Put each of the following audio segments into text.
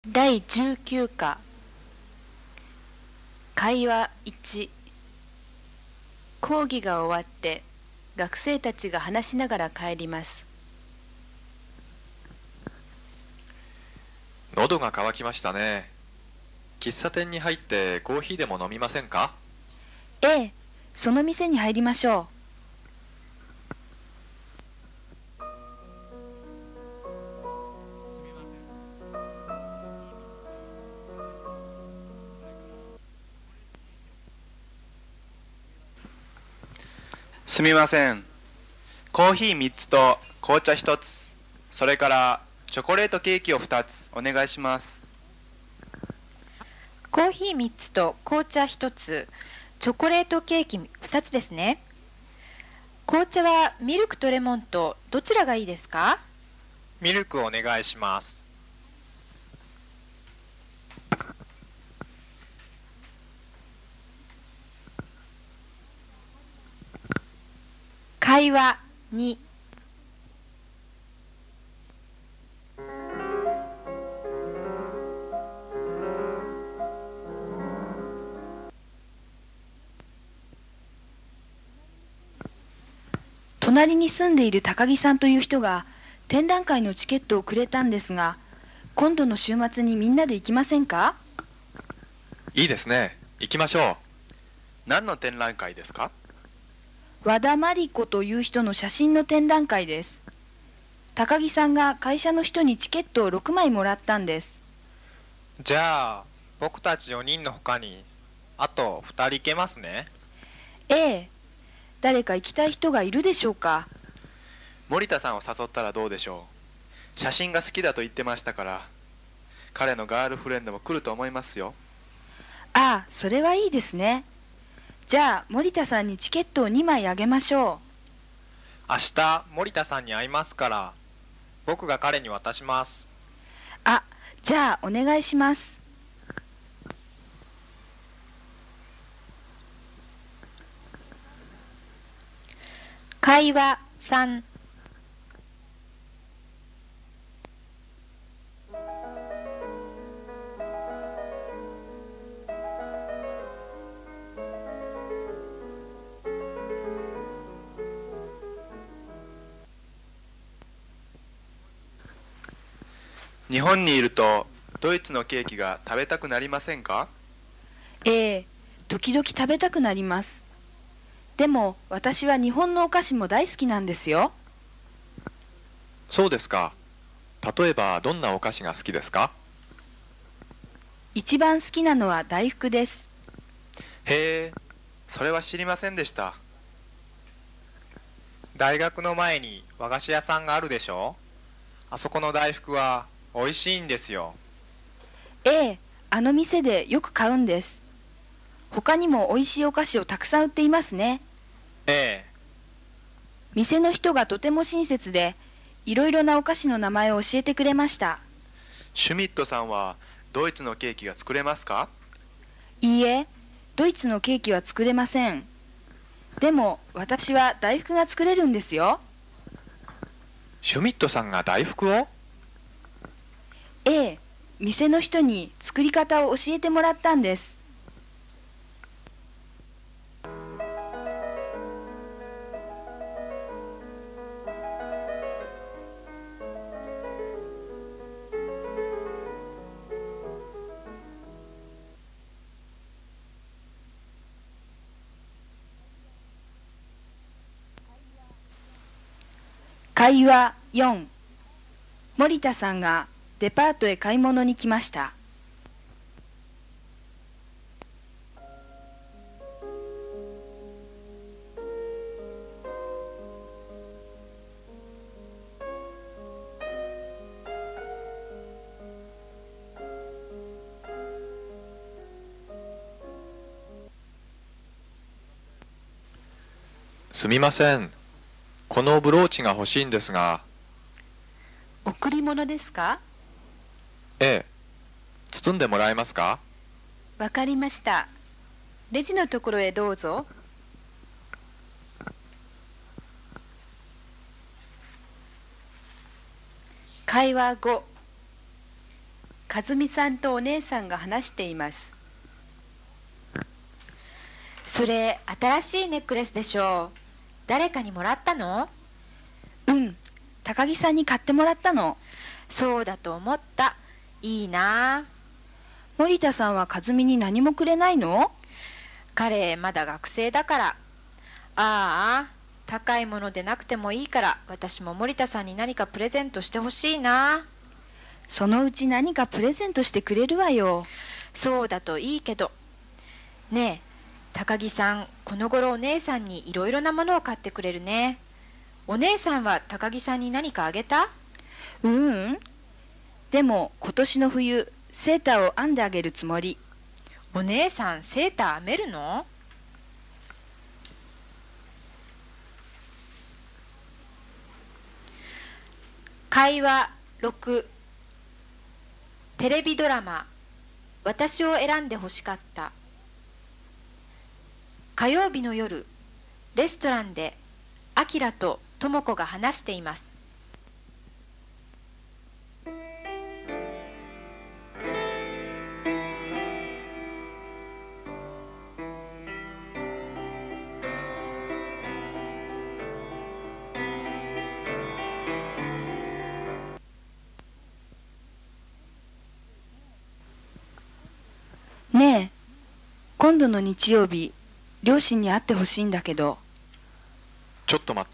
第19課会話1。講義が終わって学生たちが話しながら帰ります。 喉が渇きましたね。喫茶店に入ってコーヒーでも飲みませんか？ ええ、その店に入りましょう。 すみません。コーヒー3つと紅茶1つ、それからチョコレートケーキを2つお願いします。 コーヒー3つと紅茶1つ、チョコレートケーキ2つですね。紅茶はミルクとレモンとどちらがいいですか？ ミルクお願いします。 会話2。 隣に住んでいる高木さんという人が展覧会のチケットをくれたんですが、今度の週末にみんなで行きませんか？ いいですね。行きましょう。 何の展覧会ですか？ 和田真理子という人の写真の展覧会です。高木さんが会社の人にチケットを6枚もらったんです。 じゃあ僕たち4人の他にあと2人行けますね。 ええ、誰か行きたい人がいるでしょうか？ 森田さんを誘ったらどうでしょう。写真が好きだと言ってましたから、彼のガールフレンドも来ると思いますよ。 ああ、それはいいですね。じゃあ森田さんにチケットを2枚あげましょう。 明日森田さんに会いますから僕が彼に渡します。 あ、じゃあお願いします。 会話3。 日本にいるとドイツのケーキが食べたくなりませんか？ ええ、時々食べたくなります。でも私は日本のお菓子も大好きなんですよ。 そうですか。例えばどんなお菓子が好きですか？ 一番好きなのは大福です。 へえ、それは知りませんでした。 大学の前に和菓子屋さんがあるでしょ。あそこの大福は美味しいんですよ。 ええ、あの店でよく買うんです。他にも美味しいお菓子をたくさん売っていますね。 ええ、 店の人がとても親切で、いろいろなお菓子の名前を教えてくれました。 シュミットさんはドイツのケーキが作れますか？ いいえ、ドイツのケーキは作れません。でも私は大福が作れるんですよ。 シュミットさんが大福を？ ええ、店の人に作り方を教えてもらったんです。会話4。森田さんがデパートへ買い物に来ました。 すみません。このブローチが欲しいんですが。 贈り物ですか？ ええ。包んでもらえますか？ わかりました。レジのところへどうぞ。会話5。 和美さんとお姉さんが話しています。 それ新しいネックレスでしょう。誰かにもらったの？ うん、高木さんに買ってもらったの。 そうだと思った。いいなあ。 森田さんは和美に何もくれないの？ 彼まだ学生だから。ああ、高いものでなくてもいいから私も森田さんに何かプレゼントしてほしいな。 そのうち何かプレゼントしてくれるわよ。 そうだといいけど。ねえ、高木さん、この頃お姉さんにいろいろなものを買ってくれるね。お姉さんは高木さんに何かあげた？ うん。でも今年の冬、セーターを編んであげるつもり。 お姉さん、セーター編めるの？会話6。テレビドラマ「私を選んでほしかった」。火曜日の夜、レストランでアキラと智子が話しています。 ねえ、今度の日曜日、両親に会ってほしいんだけど。 ちょっと待って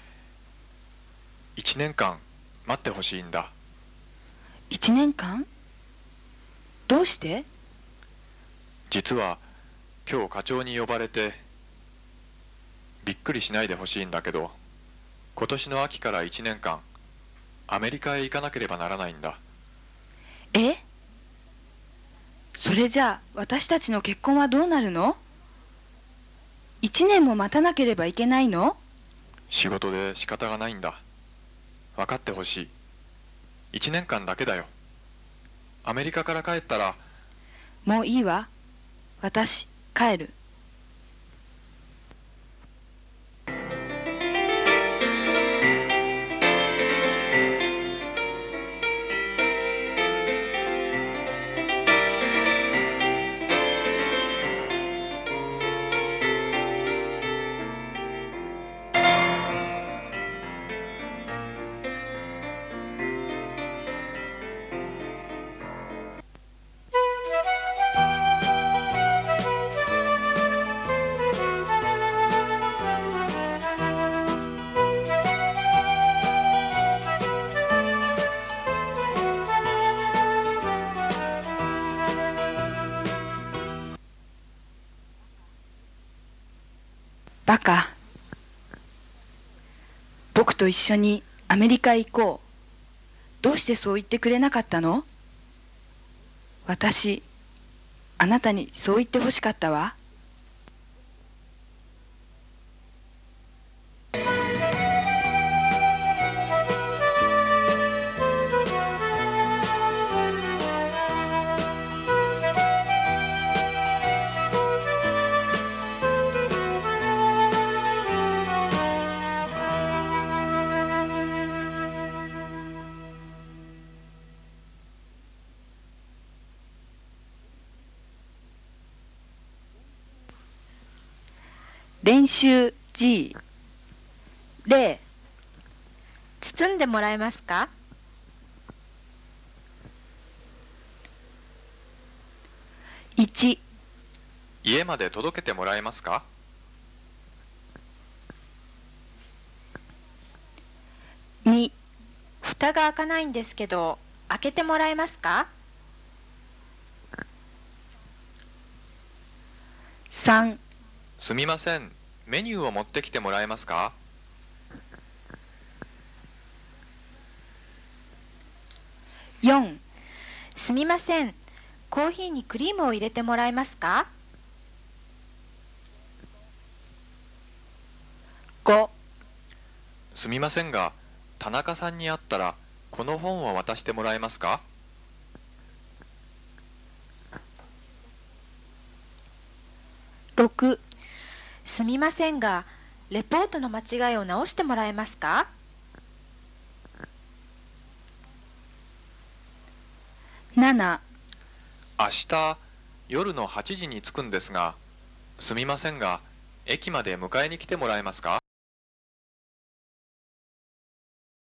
。1年間待ってほしいんだ。 1年間？どうして？ 実は今日課長に呼ばれて、びっくりしないでほしいんだけど、今年の秋から1年間アメリカへ行かなければならないんだ。 え？それじゃあ私たちの結婚はどうなるの？1年も待たなければいけないの？ 仕事で仕方がないんだ。分かってほしい。1年間だけだよ。アメリカから帰ったら。 もういいわ。私、帰る。バカ。僕と一緒にアメリカへ行こう。どうしてそう言ってくれなかったの？私、あなたにそう言ってほしかったわ。練習 G。 例。 包んでもらえますか？ 1。 家まで届けてもらえますか？ 2。 蓋が開かないんですけど、開けてもらえますか ？3。 すみません、メニューを持ってきてもらえますか ？4。 すみません、コーヒーにクリームを入れてもらえますか 5。 すみませんが、田中さんに会ったらこの本を渡してもらえますか 6。 すみませんが、レポートの間違いを直してもらえますか 7。 な。 明日夜の8時に着くんですが、すみませんが、駅まで迎えに来てもらえますか？